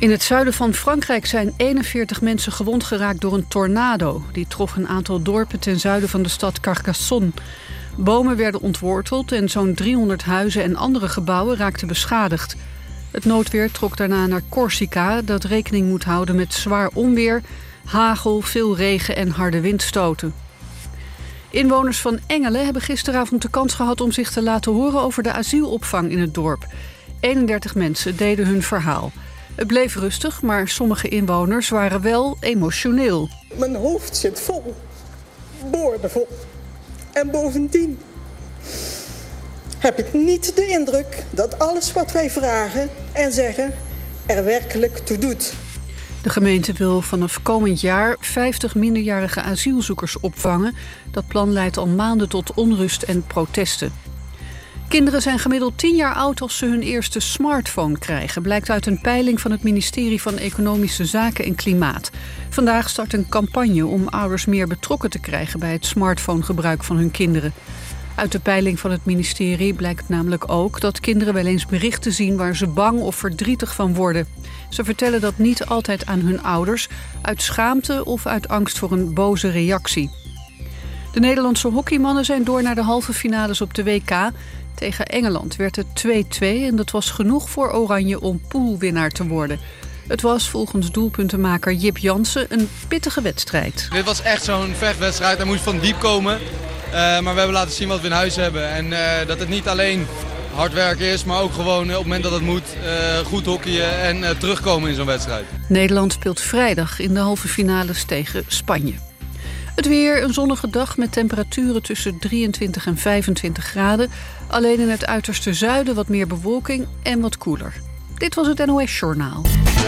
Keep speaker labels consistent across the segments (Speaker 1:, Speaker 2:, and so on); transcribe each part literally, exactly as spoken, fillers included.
Speaker 1: In het zuiden van Frankrijk zijn eenenveertig mensen gewond geraakt door een tornado. Die trof een aantal dorpen ten zuiden van de stad Carcassonne. Bomen werden ontworteld en zo'n driehonderd huizen en andere gebouwen raakten beschadigd. Het noodweer trok daarna naar Corsica, dat rekening moet houden met zwaar onweer, hagel, veel regen en harde windstoten. Inwoners van Engelen hebben gisteravond de kans gehad om zich te laten horen over de asielopvang in het dorp. eenendertig mensen deden hun verhaal. Het bleef rustig, maar sommige inwoners waren wel emotioneel.
Speaker 2: Mijn hoofd zit vol, boordevol. En bovendien heb ik niet de indruk dat alles wat wij vragen en zeggen er werkelijk toe doet.
Speaker 1: De gemeente wil vanaf komend jaar vijftig minderjarige asielzoekers opvangen. Dat plan leidt al maanden tot onrust en protesten. Kinderen zijn gemiddeld tien jaar oud als ze hun eerste smartphone krijgen, blijkt uit een peiling van het ministerie van Economische Zaken en Klimaat. Vandaag start een campagne om ouders meer betrokken te krijgen bij het smartphonegebruik van hun kinderen. Uit de peiling van het ministerie blijkt namelijk ook dat kinderen wel eens berichten zien waar ze bang of verdrietig van worden. Ze vertellen dat niet altijd aan hun ouders, uit schaamte of uit angst voor een boze reactie. De Nederlandse hockeymannen zijn door naar de halve finales op de W K. Tegen Engeland werd het twee-twee en dat was genoeg voor Oranje om poolwinnaar te worden. Het was volgens doelpuntenmaker Jip Jansen een pittige wedstrijd.
Speaker 3: Dit was echt zo'n vechtwedstrijd. Hij moest van diep komen. Uh, maar we hebben laten zien wat we in huis hebben. En uh, dat het niet alleen hard werken is, maar ook gewoon op het moment dat het moet uh, goed hockeyen en uh, terugkomen in zo'n wedstrijd.
Speaker 1: Nederland speelt vrijdag in de halve finales tegen Spanje. Het weer, een zonnige dag met temperaturen tussen drieëntwintig en vijfentwintig graden. Alleen in het uiterste zuiden wat meer bewolking en wat koeler. Dit was het N O S Journaal.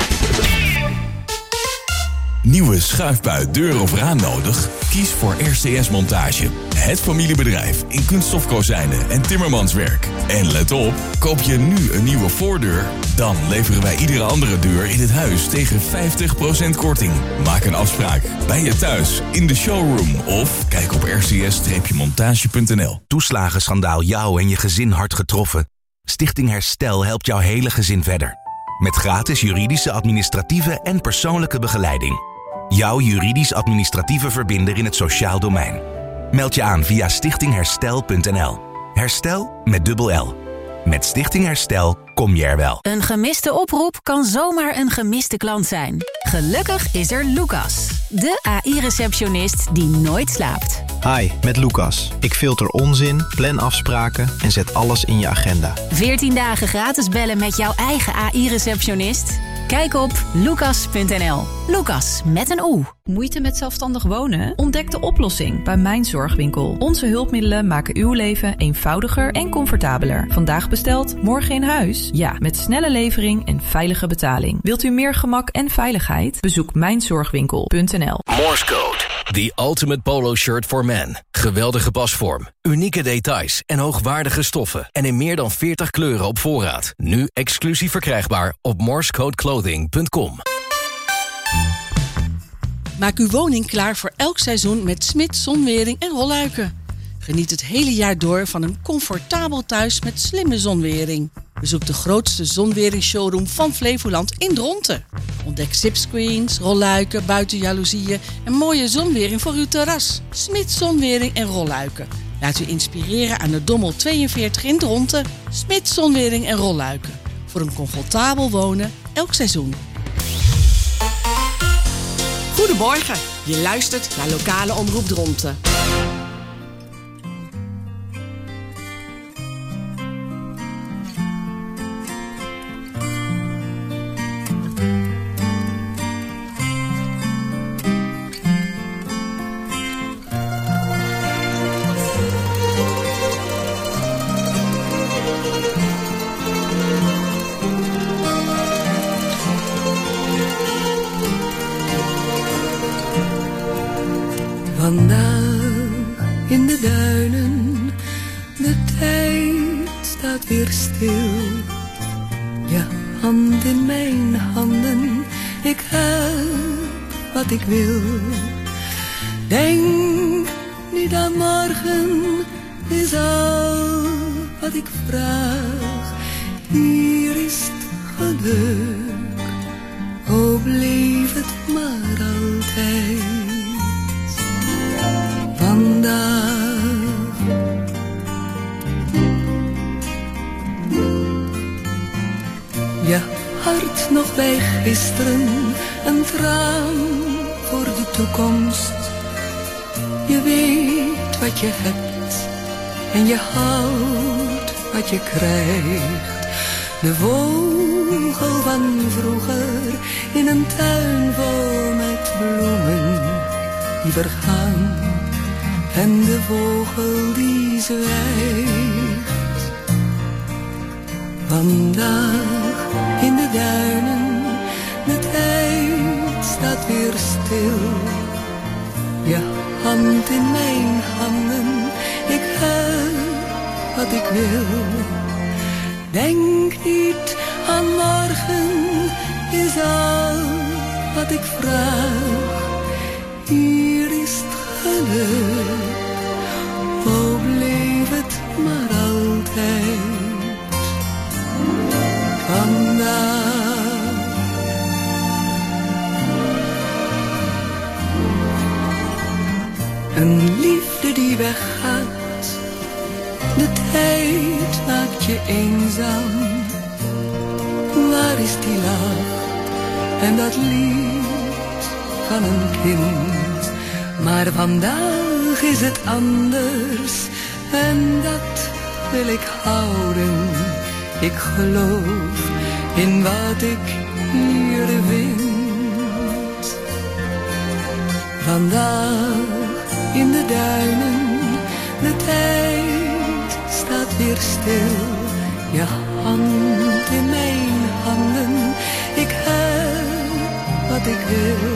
Speaker 4: Nieuwe schuifbui, deur of raam nodig? Kies voor R C S Montage. Het familiebedrijf in kunststofkozijnen en timmermanswerk. En let op, koop je nu een nieuwe voordeur, dan leveren wij iedere andere deur in het huis tegen vijftig procent korting. Maak een afspraak bij je thuis, in de showroom of kijk op r c s montage punt n l.
Speaker 5: Toeslagenschandaal jou en je gezin hard getroffen? Stichting Herstel helpt jouw hele gezin verder. Met gratis juridische, administratieve en persoonlijke begeleiding. Jouw juridisch-administratieve verbinder in het sociaal domein. Meld je aan via stichting herstel punt n l. Herstel met dubbel L. Met Stichting Herstel kom je er wel.
Speaker 6: Een gemiste oproep kan zomaar een gemiste klant zijn. Gelukkig is er Lucas, de A I-receptionist die nooit slaapt.
Speaker 7: Hi, met Lucas. Ik filter onzin, plan afspraken en zet alles in je agenda.
Speaker 6: veertien dagen gratis bellen met jouw eigen A I-receptionist? Kijk op lucas punt n l. Lucas met een O.
Speaker 8: Moeite met zelfstandig wonen? Ontdek de oplossing bij Mijn Zorgwinkel. Onze hulpmiddelen maken uw leven eenvoudiger en comfortabeler. Vandaag besteld, morgen in huis? Ja, met snelle levering en veilige betaling. Wilt u meer gemak en veiligheid? Bezoek mijn zorgwinkel punt n l.
Speaker 9: Morse Code. The ultimate polo shirt for men. Geweldige pasvorm, unieke details en hoogwaardige stoffen. En in meer dan veertig kleuren op voorraad. Nu exclusief verkrijgbaar op morsecode clothing punt com.
Speaker 10: Maak uw woning klaar voor elk seizoen met Smits Zonwering en Rolluiken. Geniet het hele jaar door van een comfortabel thuis met slimme zonwering. Bezoek de grootste zonwering-showroom van Flevoland in Dronten. Ontdek zipscreens, rolluiken, buitenjaloezieën en mooie zonwering voor uw terras. Smits Zonwering en Rolluiken. Laat u inspireren aan de Dommel tweeënveertig in Dronten. Smits Zonwering en Rolluiken. Voor een comfortabel wonen elk seizoen.
Speaker 11: Goedemorgen, je luistert naar Lokale Omroep Dronten.
Speaker 12: Vandaag in de duinen, de tijd staat weer stil. Je hand in mijn handen, ik heb wat ik wil. Denk niet aan morgen, is al wat ik vraag. Hier is het geluk O bleef het maar altijd vandaag. Je hart nog bij gisteren, een traan voor de toekomst. Je weet wat je hebt en je houdt wat je krijgt. De vogel van vroeger in een tuin vol met bloemen die vergaan en de vogel die zwijgt. Vandaag in de duinen, de tijd staat weer stil. Je hand in mijn handen, ik heb wat ik wil. Denk niet aan morgen, is al wat ik vraag. Hier is het geluk, o bleef het maar altijd vandaag. Een liefde die weggaat, de tijd maakt je eenzaam. Waar is die lach en dat lied van een kind? Maar vandaag is het anders en dat wil ik houden. Ik geloof in wat ik hier vind. Vandaag in de duinen, de tijd staat weer stil. Je hand in mijn handen, ik heb wat ik wil.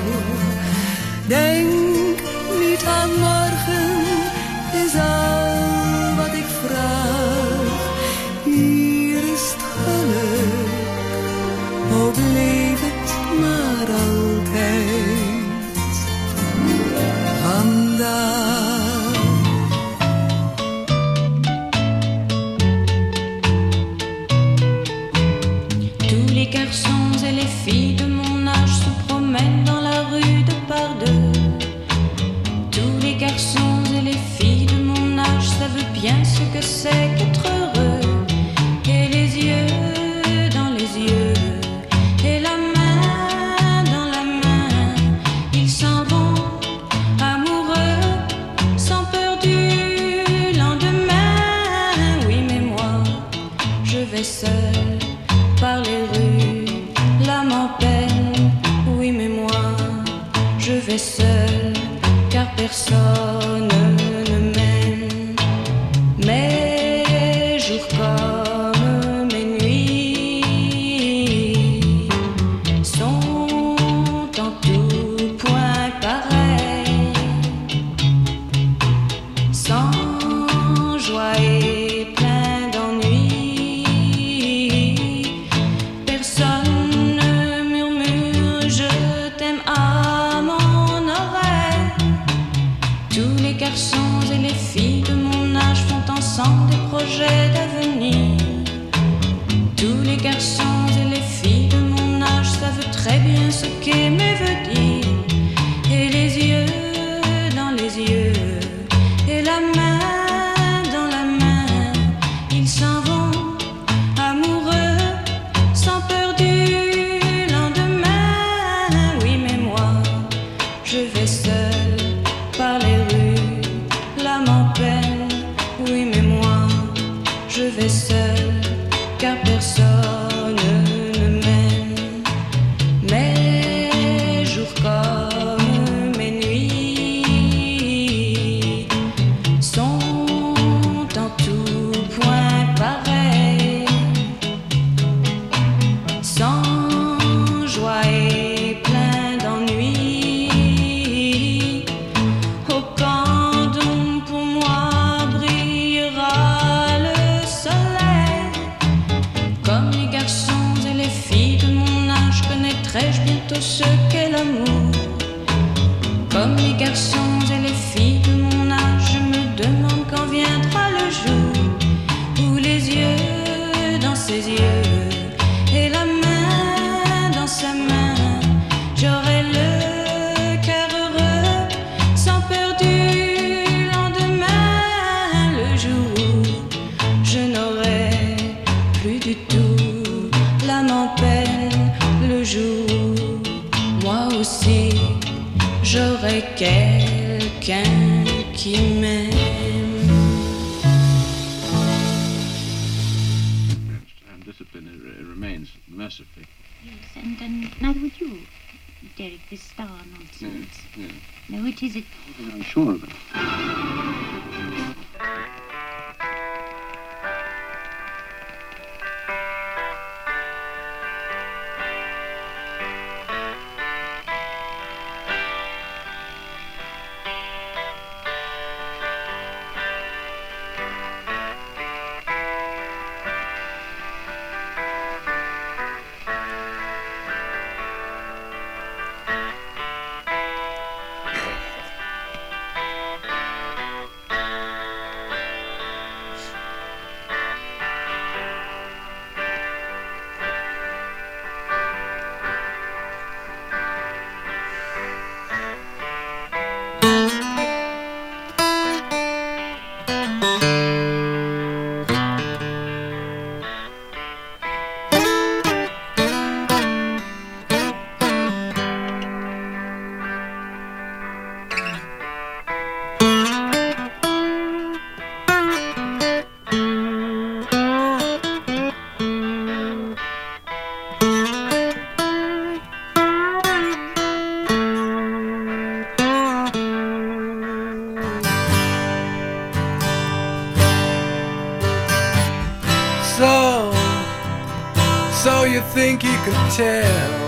Speaker 12: Denk niet aan morgen, is al wat ik vraag. Hier is het geluk, o bleef het maar altijd vandaag.
Speaker 13: Tous les garçons et les filles de mon âge se promènent dans la rue de par deux. Tous les garçons et les filles de mon âge savent bien ce que c'est qu'être heureux. Et les yeux dans les yeux, et la main dans la main, ils s'en vont amoureux, sans peur du lendemain. Oui, mais moi, je vais seul par les rues, l'âme en peine. Oui, mais moi, je vais seul, car personne ne m'aime. Mes jours comme mes nuits sont en tout point pareils, sans joie et plein d'ennui. Personne ne murmure je t'aime à mon oreille. Tous les garçons et les filles de mon âge font ensemble des projets d'avenir. Tous les garçons et les filles de mon âge savent très bien ce qu'aimer veut dire. Et les yeux dans les yeux, et la main dans la main, ils s'en vont amoureux, sans peur du lendemain. Oui, mais moi, je vais seul par les rues, l'âme en peine. Oui, mais moi, je vais seul, car personne ne m'aime. Mes jours comme mes nuits sont en tout point pareils, sans joie et plein d'ennui. Au camp d'où pour moi brillera le soleil. Comme les garçons et les filles de mon âge, connaîtrai-je bientôt ce qu'est l'amour. Comme les garçons et les filles de mon âge, je me demande quand viendra le jour où les yeux dans ses yeux, et la main dans sa main, jour, moi aussi, j'aurai quelqu'un qui m'aime.
Speaker 14: And discipline it, it remains mercifully.
Speaker 15: Yes, and, and neither would you, Derek, this star nonsense.
Speaker 14: Yeah, yeah.
Speaker 15: No, it is it.
Speaker 14: I'm sure of it.
Speaker 16: Think you can tell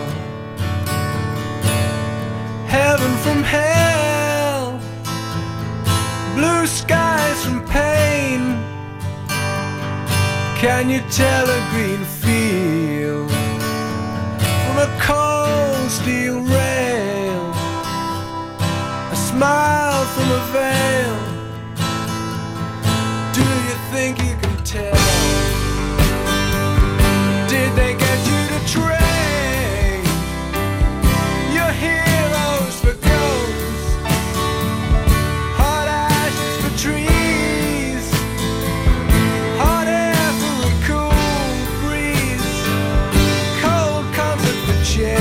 Speaker 16: heaven from hell, blue skies from pain? Can you tell a green field from a cold steel rail, a smile from a veil? Do you think you can tell? Did they get you to trade your heroes for ghosts, hot ashes for trees, hot air for a cool breeze, cold comfort for chairs?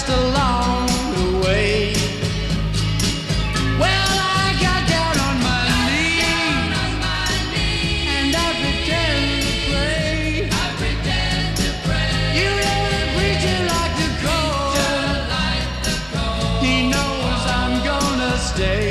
Speaker 16: just along the way. Well, I got down on my knees and I pretend to pray. I pretend to pray. You know the preacher like the cold. He knows I'm gonna stay.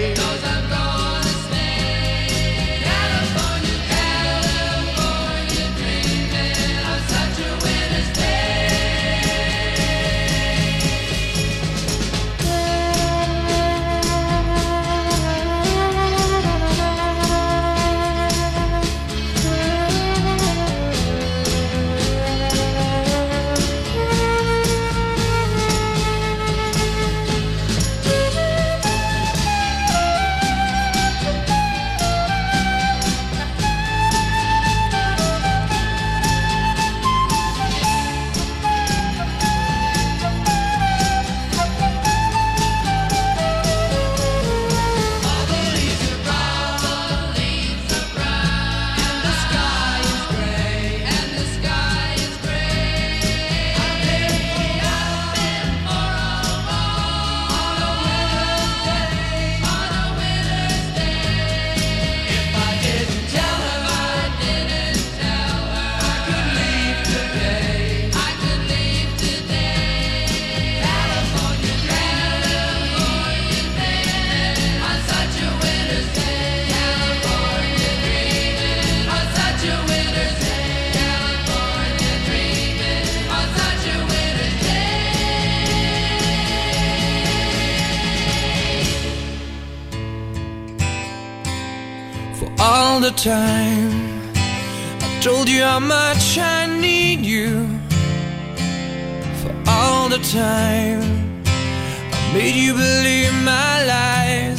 Speaker 17: All the time I told you how much I need you. For all the time I made you believe my lies.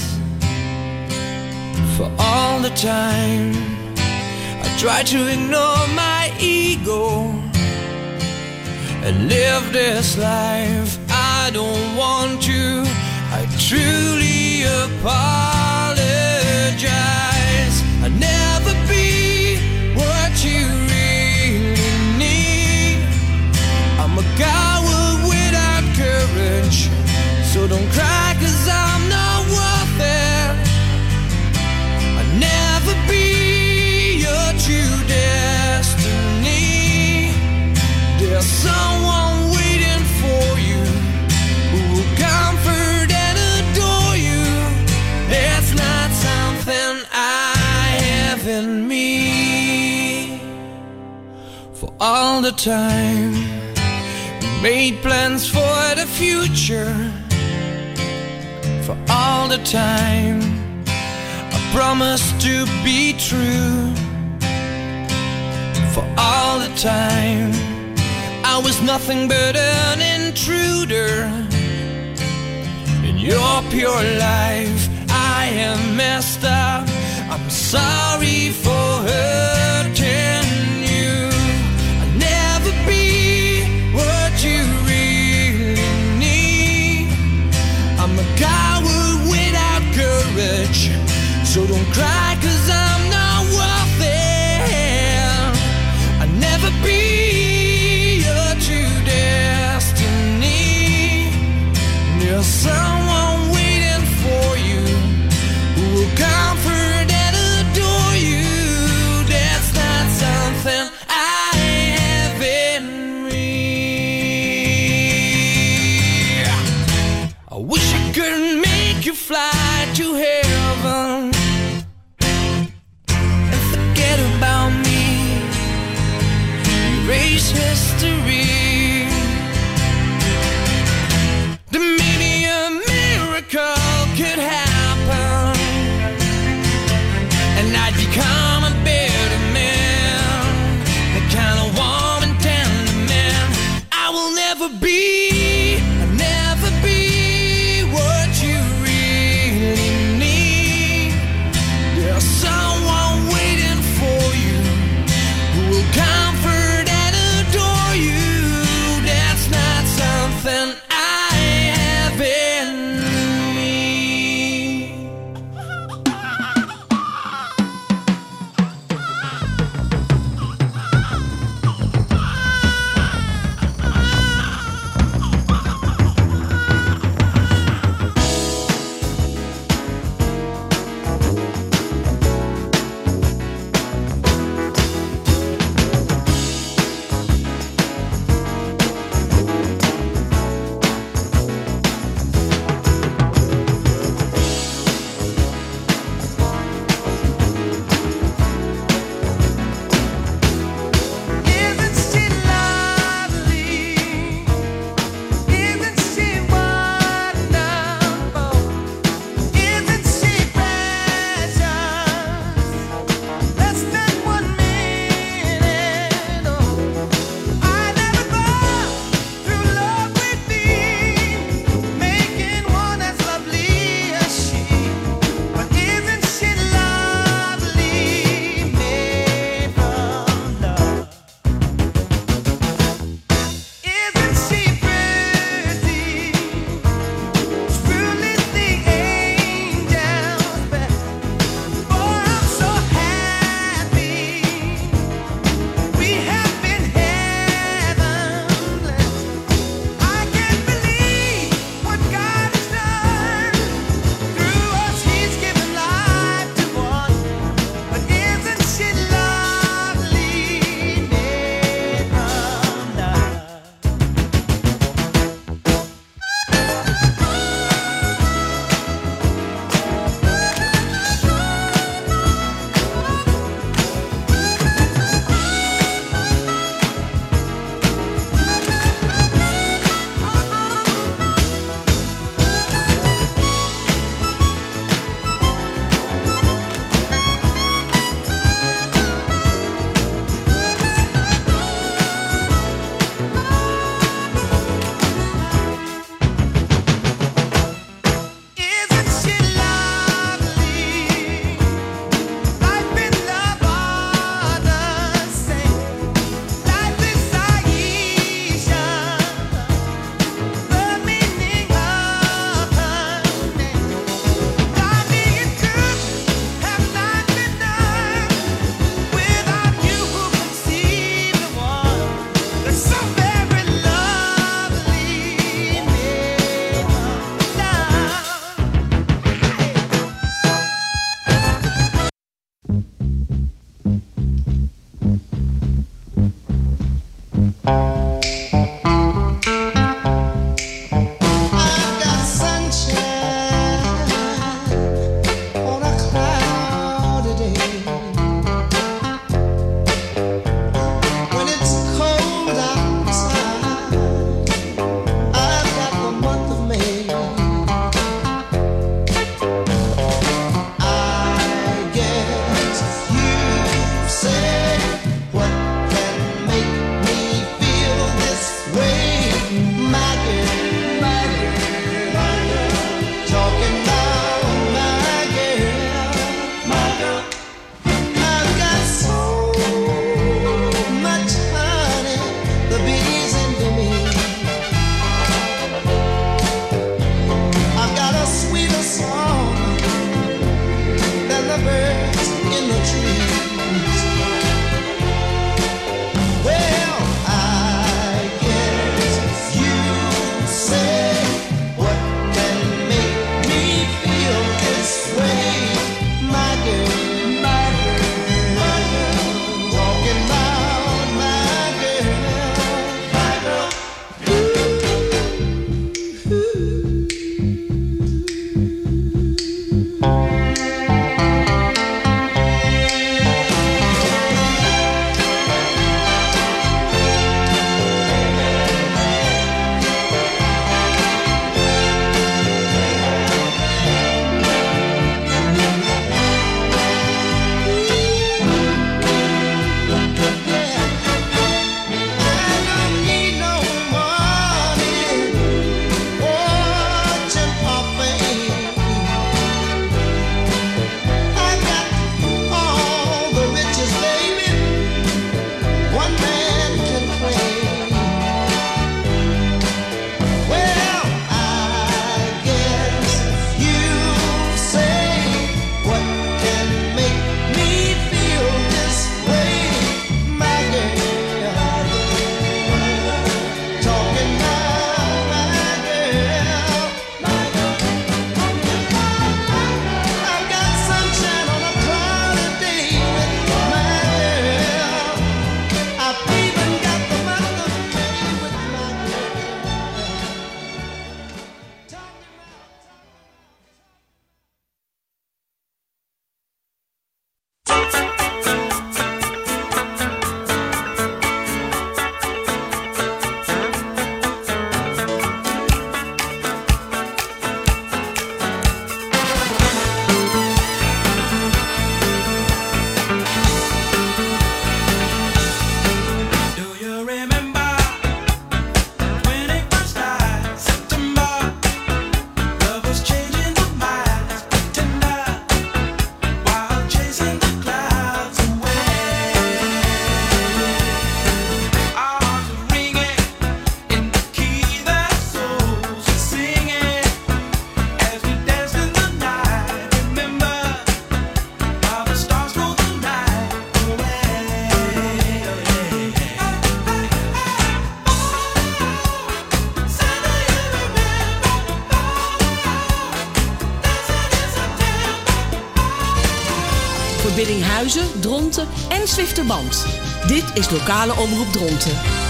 Speaker 17: For all the time I tried to ignore my ego and live this life I don't want to. I truly apologize. I'll never be what you really need. I'm a coward without courage, so don't cry 'cause I'm not worth it. I'll never be your true destiny. There's someone waiting for you who will comfort and adore you. That's not something I have in me. For all the time we made plans for the future. For all the time I promised to be true. For all the time I was nothing but an intruder in your pure life. I am messed up. I'm sorry for hurting you. I'll never be what you really need. I'm a coward without courage, so don't cry 'cause I'm not worth it. I'll never be your true destiny. There's someone waiting for you who will comfort and adore you. That's not something I have in me. I wish I could make you fly to heaven and forget about me, erase history. Then maybe a miracle could happen and I'd become a better man, the kind of warm and tender man I will never be. I'll never be what you really need.
Speaker 10: Biddinghuizen, Dronten en Zwifterband. Dit is lokale omroep Dronten.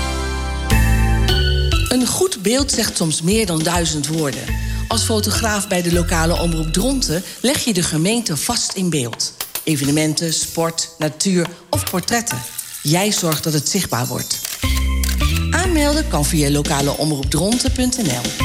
Speaker 10: Een goed beeld zegt soms meer dan duizend woorden. Als fotograaf bij de lokale omroep Dronten leg je de gemeente vast in beeld. Evenementen, sport, natuur of portretten. Jij zorgt dat het zichtbaar wordt. Aanmelden kan via lokaleomroepdronten punt n l.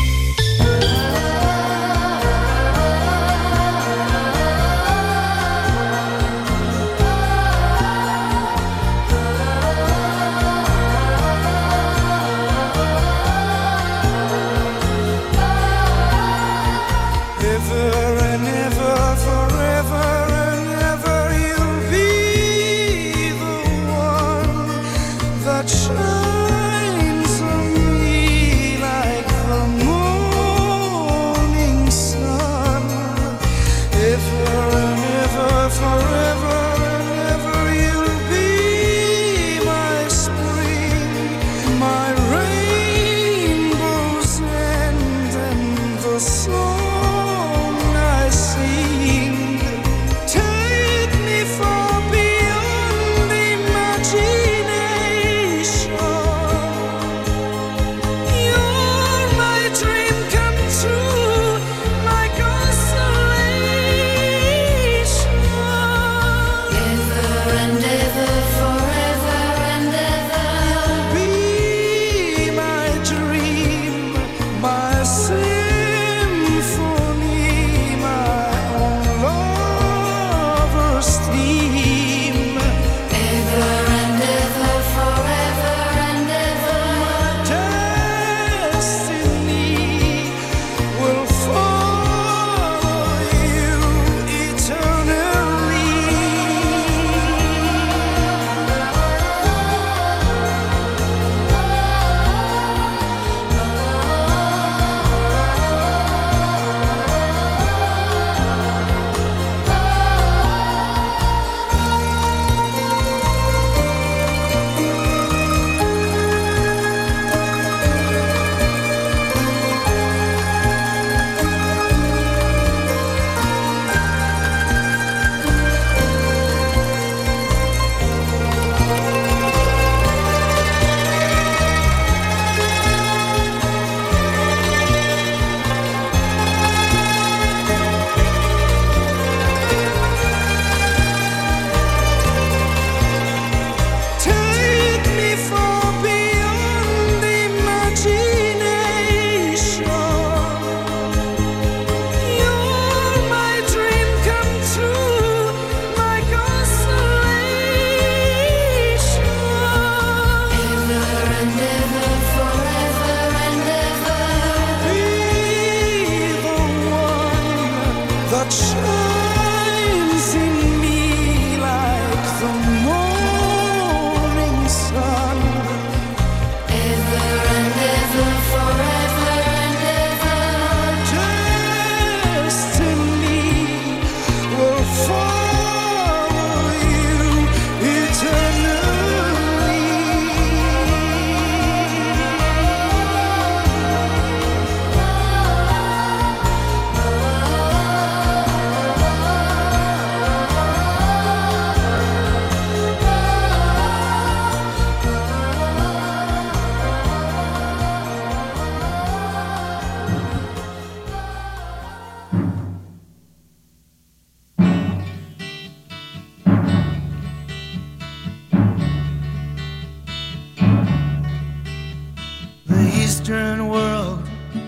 Speaker 18: Eastern world,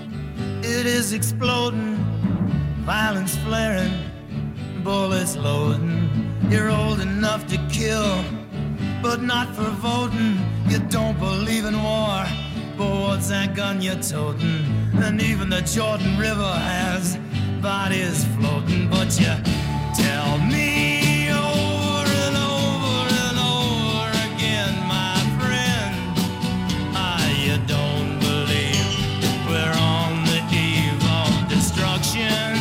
Speaker 18: it is exploding, violence flaring, bullets loading. You're old enough to kill, but not for voting. You don't believe in war, but what's that gun you're toting? And even the Jordan River has bodies floating, but you tell me over and over and over again, my friend, ah, you don't believe we're on the eve of destruction.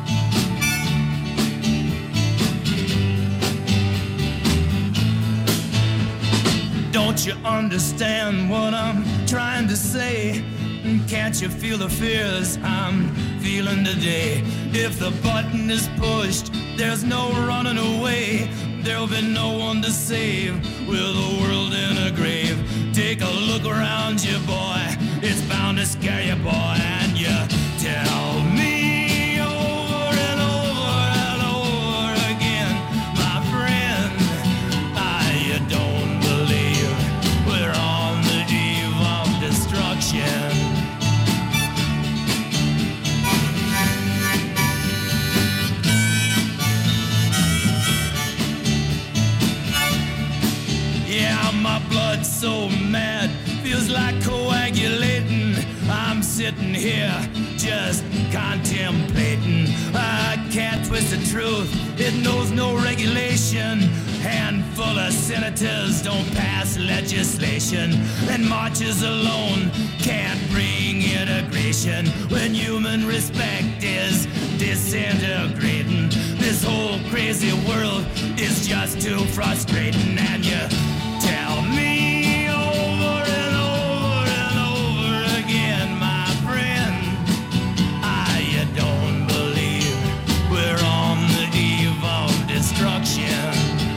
Speaker 18: Don't you understand what I'm trying to say? Can't you feel the fears I'm feeling today? If the button is pushed, there's no running away. there'll be no one to save with the world in a grave. Take a look around you, boy, it's bound to scare you, boy, and you tell me over and over and over again, my friend, I you don't believe we're on the eve of destruction. Yeah, my blood's so mad, feels like coagulating. I'm sitting here just contemplating. I can't twist the truth, it knows no regulation. Handful of senators don't pass legislation, and marches alone can't bring integration when human respect is disintegrating. This whole crazy world is just too frustrating, and you tell me over and over and over again, my friend, I you don't believe we're on the eve of destruction.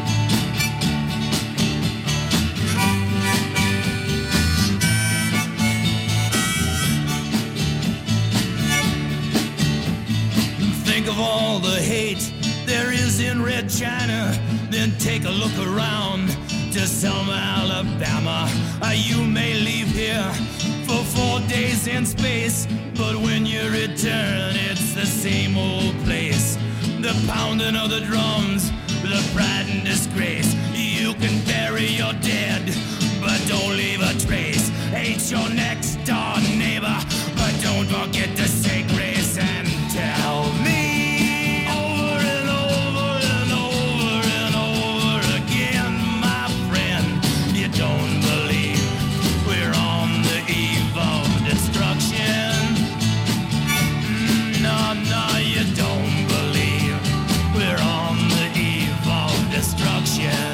Speaker 18: Think of all the hate there is in Red China, then take a look around to Selma, Alabama. Uh, you may leave here for four days in space, but when you return, it's the same old place. The pounding of the drums, the pride and disgrace. You can bury your dead, but don't leave a trace. Hate your next door neighbor, but don't forget to say grace and tell me over and over and over and over again, my friend, you don't believe we're on the eve of destruction. Mm, no, no, you don't believe we're on the eve of destruction.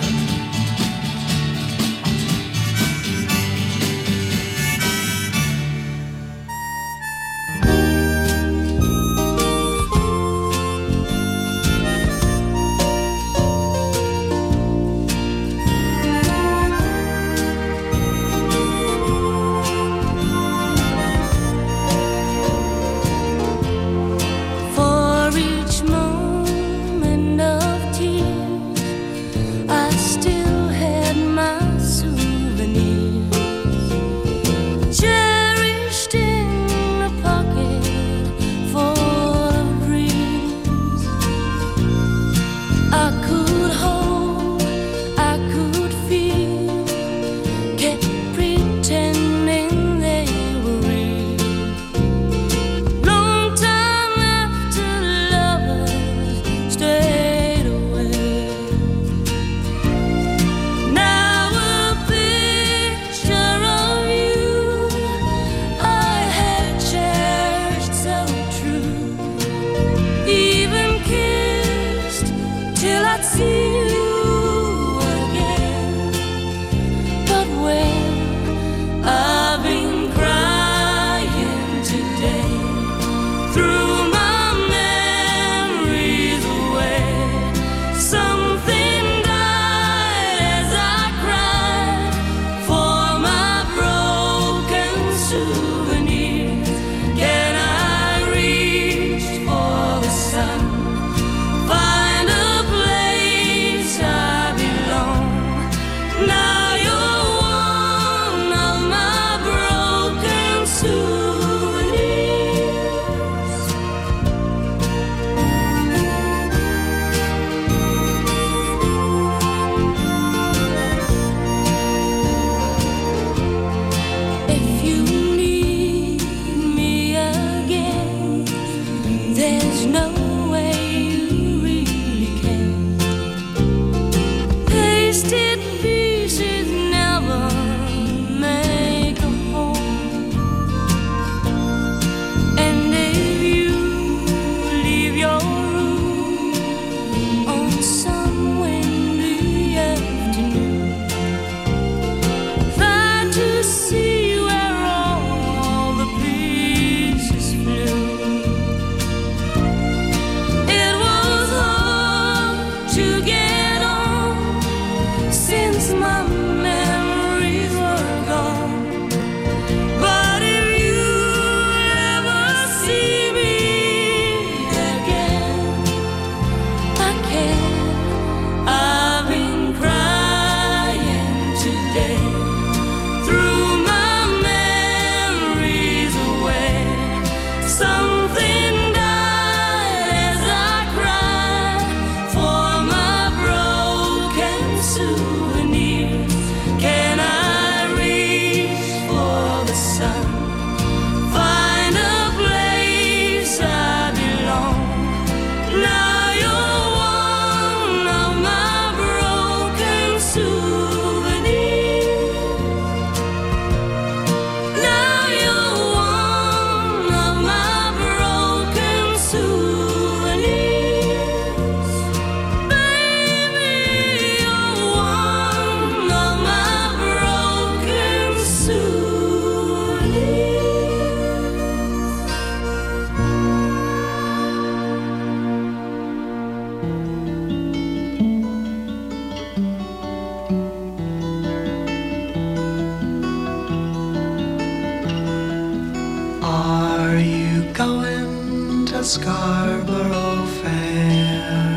Speaker 12: Scarborough Fair.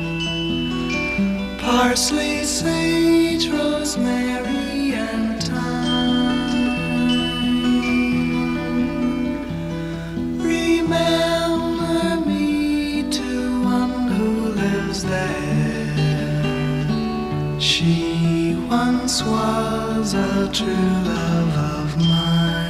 Speaker 12: Parsley, sage, rosemary, and thyme. Remember me to one who lives there. She once was a true love of mine.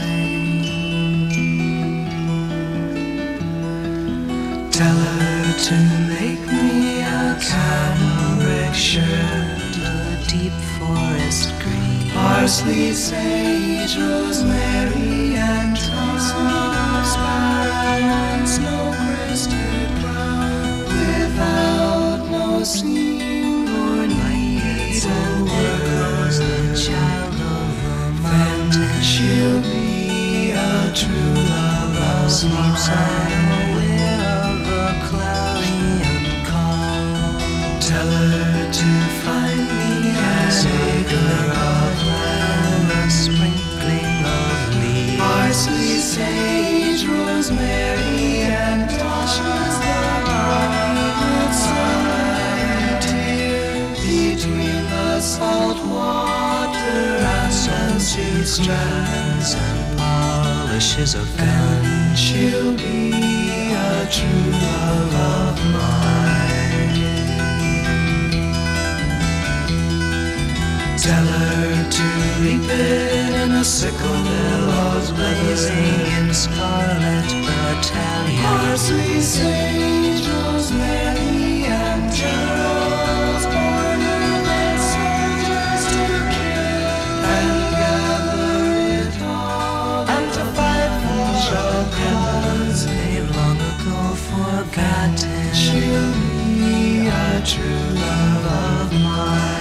Speaker 12: Tell her to make me a cambric shirt, a deep forest green. Parsley, sage, rosemary, and thyme. Sparrow and snow-crested brown, without no seam or need. And there goes the child of the mountain. She'll be a true love of mine. Tell her to find me a acre of land, a sprinkling of leaves. Parsley, sage, rosemary, and thyme. With sunlight here between the salt water and salty strands and polishes of gun. She'll be a true love of mine. Tell her to reap it in a sickle, billows blazing in scarlet battalion. Parsley, sage, rosemary, and geraniums, border than soldiers to kill, and gather it all, and to fight for the cause they've long ago forgotten. She'll be a true love of mine.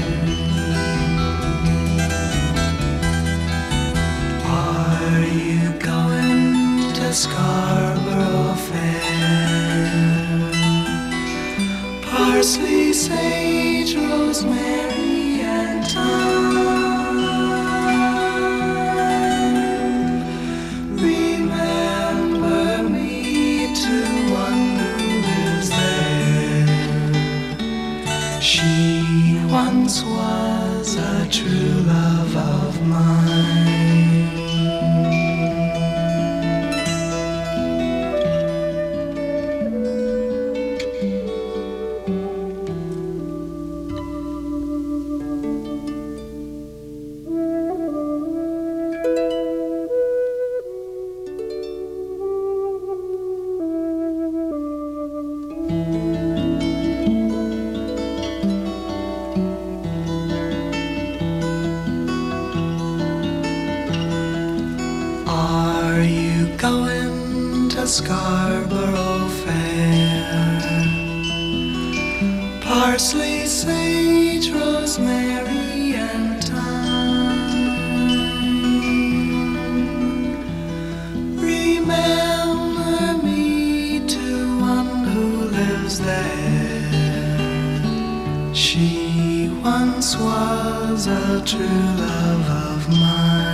Speaker 12: Scarborough Fair. Parsley, sage, rosemary, and thyme. Remember me to one who lives there. She once was a true love of mine. Scarborough Fair. Parsley, sage, rosemary, and thyme. Remember me to one who lives there. She once was a true love of mine.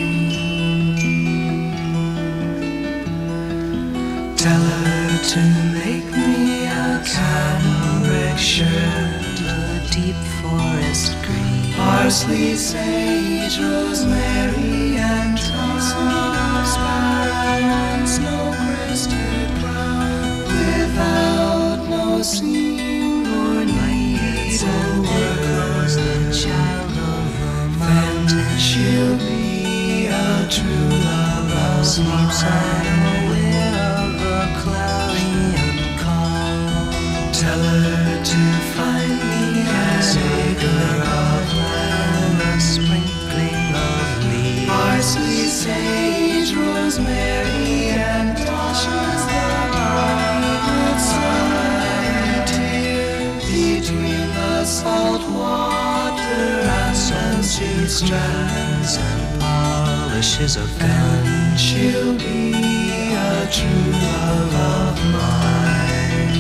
Speaker 12: Tell her to make me a cambric shirt, a deep forest green. Parsley, sage, rosemary, and thyme. Sparrow and snow-crested brown, without no seam or need. And there goes the child of the mountain. She'll be a true love of mine. Cloudy and calm. Tell her to find me an acre of land, a sprinkling of leaves. Parsley, sage, rosemary, and thyme. With sunlight here between the salt water and salty strands and polishes of gun. She'll be a true love of mine.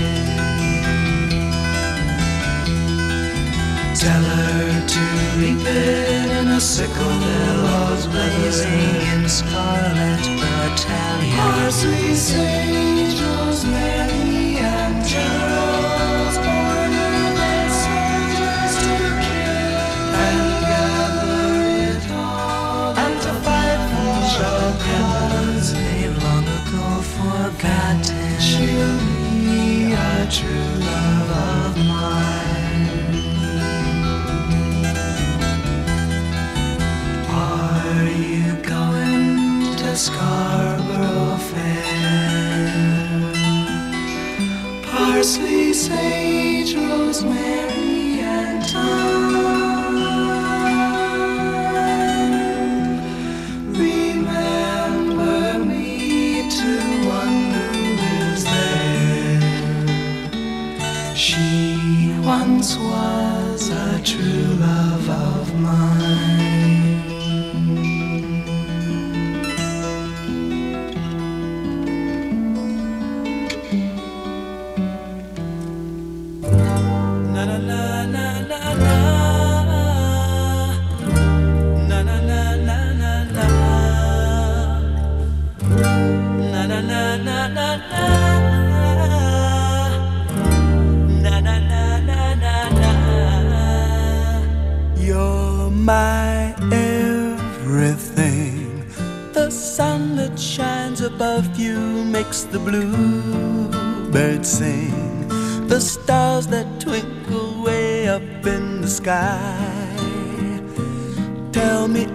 Speaker 12: Tell her to reap it in a sickle, billows blazing in scarlet battalion. Parsley, sage, rosemary, true love of mine. Are you going to Scarborough Fair? Parsley, sage, rosemary, and thyme. Remember me to one who lives there. She once was a true love of mine. Na na na na na na. Na na na na na na. Na na na na na na. Na na na na na na. You're my everything. The sun that shines above you makes the bluebirds sing. The stars that twinkle way up in the sky tell me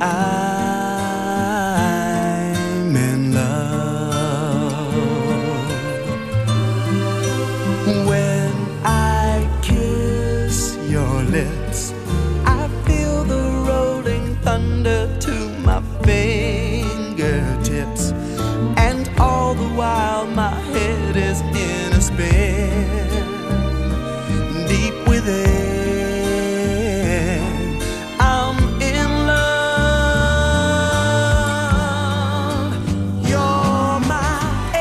Speaker 12: I'm in love. When I kiss your lips, I feel the rolling thunder to my fingertips, and all the while my head is in a spin. Deep within, I'm in love. You're my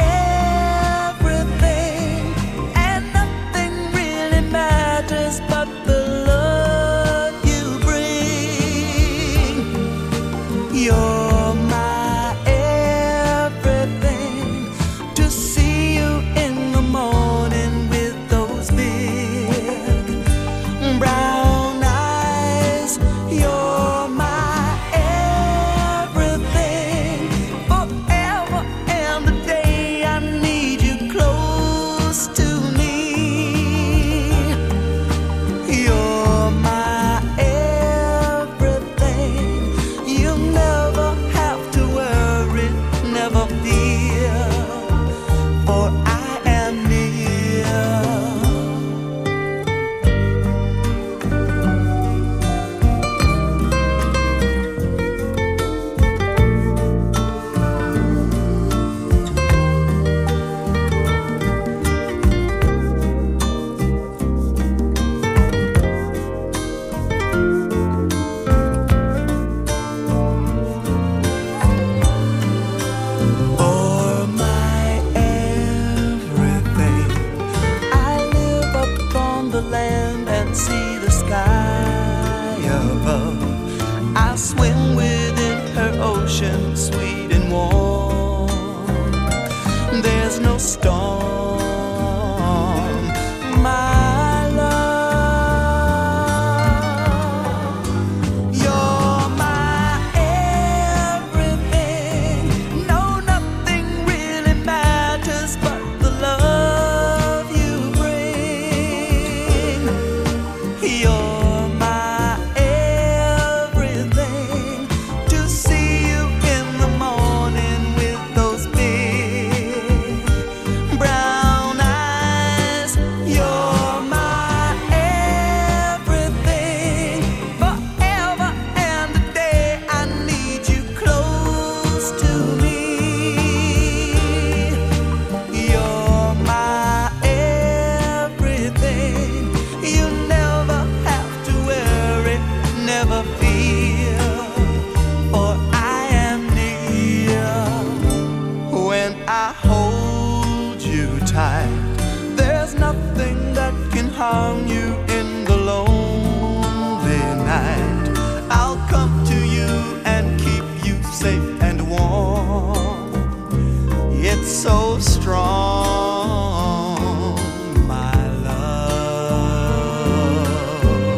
Speaker 12: everything, and nothing really matters but the love you bring. You're my everything. To see you in the morning with those big brown eyes. You're my everything. Forever and a day I need you close to me. You're my everything. You never have to worry, never fear, for I am near. For my everything, I live up on the land and see the sky above. I swim within her ocean, sweet and warm. There's no storm, my love. You're my everything. No, nothing really matters but the love you bring. You're my everything. To see you in the morning with those big brown eyes. You're my everything. Forever and a day I need you close to me. You're my everything. You never have to worry, never fear, for I am near. When I hold you tight, there's nothing that can harm you in the lonely night. I'll come to you and keep you safe and warm. It's so strong, my love.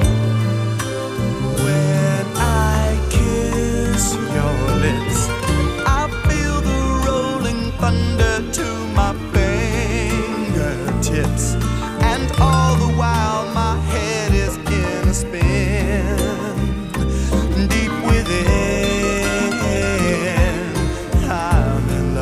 Speaker 12: When I kiss your lips, I feel the rolling thunder to my fingertips,
Speaker 19: And all the while my head is in a spin. Deep within, I'm in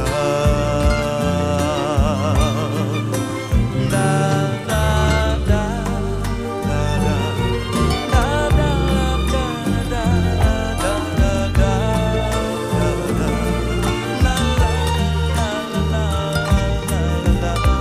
Speaker 19: love. Da, da, da, da, da. Da, da, da, da, da, da, da, da, da. La, la, la, la, la, la, la.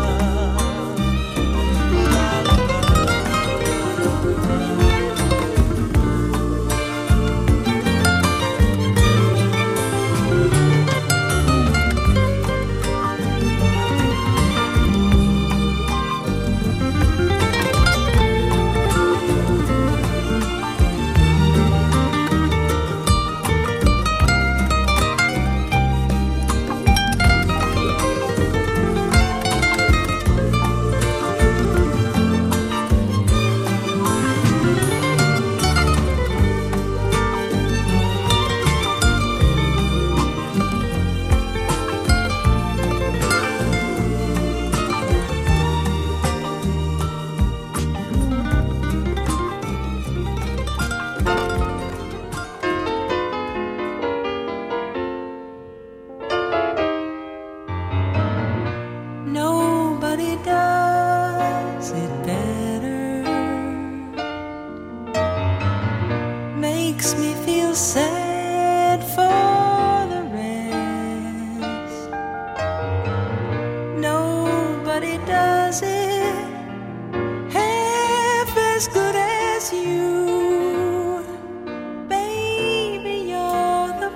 Speaker 12: Nobody does it better. Makes me feel sad for the rest. Nobody does it half as good as you. Baby, you're the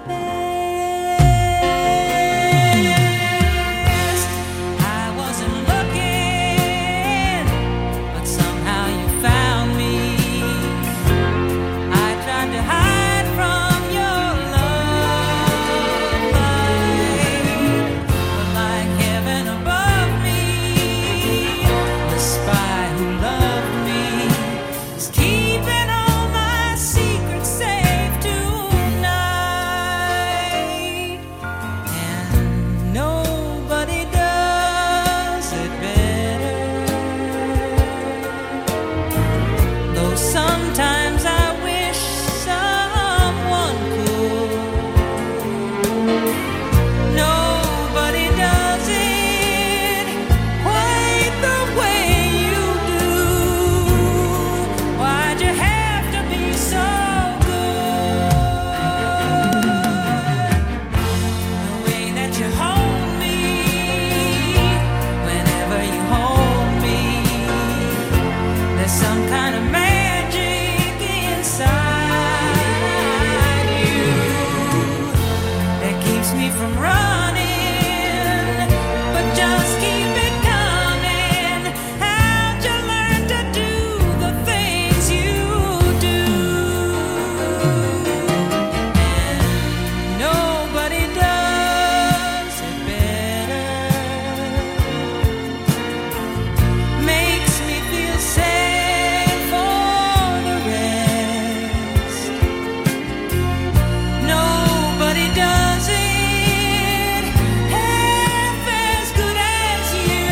Speaker 12: best. I wasn't looking, but somehow you found me. I tried to hide from your love light, but like heaven above me, the spy who loved me is keeping all my secrets safe tonight. And nobody does it better. Though sometimes I wish someone could. Nobody does it quite the way you do. Why'd you have to be so good? The way that you hold me, whenever you hold me, there's some kind of magic inside you that keeps me from running, but just keep it coming. How'd you learn to do the things you do? And nobody does it better. Makes me feel sad for the rest. Nobody does it half as good as you.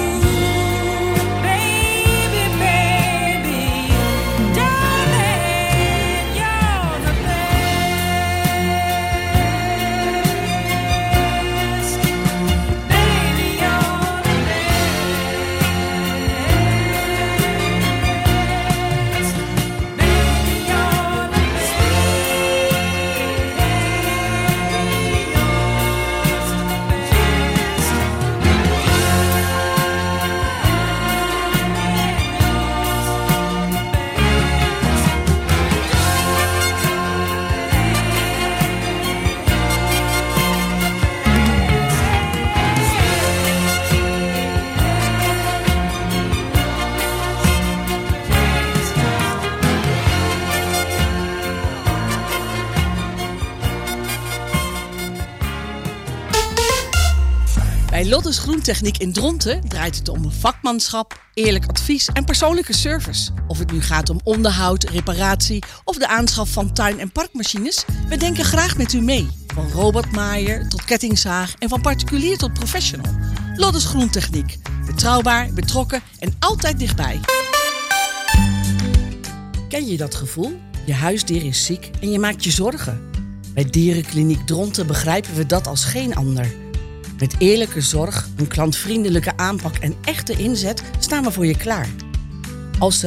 Speaker 12: Baby, baby, darling, you're the best. Baby, you're the best. Baby, you're the
Speaker 10: Bij Lottes Groentechniek in Dronten draait het om vakmanschap, eerlijk advies en persoonlijke service. Of het nu gaat om onderhoud, reparatie of de aanschaf van tuin- en parkmachines, we denken graag met u mee. Van robotmaaier tot kettingzaag en van particulier tot professional. Lottes Groentechniek. Betrouwbaar, betrokken en altijd dichtbij. Ken je dat gevoel? Je huisdier is ziek en je maakt je zorgen. Bij Dierenkliniek Dronten begrijpen we dat als geen ander. Met eerlijke zorg, een klantvriendelijke aanpak en echte inzet staan we voor je klaar. Als